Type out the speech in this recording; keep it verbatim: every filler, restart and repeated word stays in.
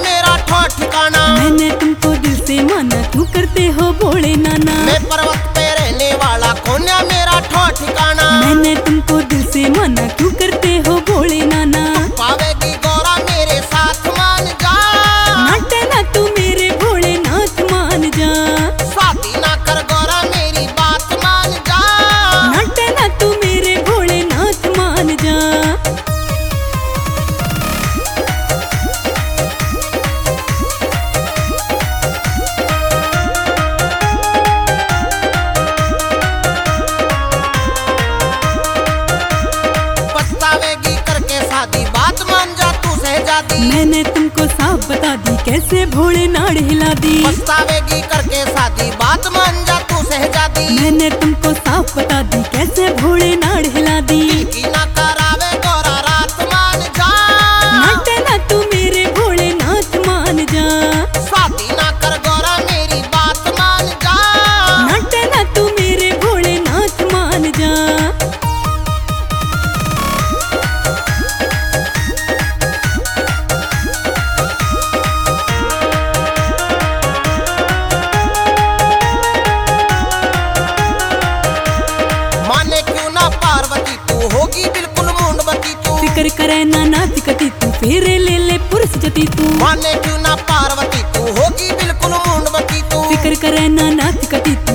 मेरा ठोठ ठिकाना। मैंने तुमको दिल से माना, क्यों करते हो भोले नाना। मैं पर्वत पे रहने वाला कोन्या मेरा ठोठ ठिकाना। मैंने तुमको दिल से माना, क्यों करते हो भोले नाना। पावेगी गौरा मेरे साथ मान जा। नाटे ना तू मेरे भोले नाथ मान जा। स्वाति ना कर गौरा मेरी बात मान जा। नाटे ना तू मेरे भोले नाथ मान जा। पछतावेगी करके शादी बात मान जा तू सहजादी। मैंने तुमको साफ बता दी, कैसे भोले नाड़ हिला दी। पछतावेगी करके शादी बात मान जा तू सहजादी। मैंने तुमको साफ बता दी, कैसे भोले नाड़ हिला दी। की ना करावे गौरा रात मान जा। नाटे ना तू मेरे भोले नाथ मान जा। स्वाति ना कर गौरा मेरी बात मान जा। नाटे ना तू मेरे भोले नाथ मान जा। माने क्यों ना पार्वती तू होगी बिल्कुल मूंडमती तू। फिकर करे ना नाथ कती तू, फेरे ले ले पुरुष जती तू। माने क्यों ना पार्वती तू होगी बिल्कुल मूंडमती तू। फिकर करे ना नाथ कती तू,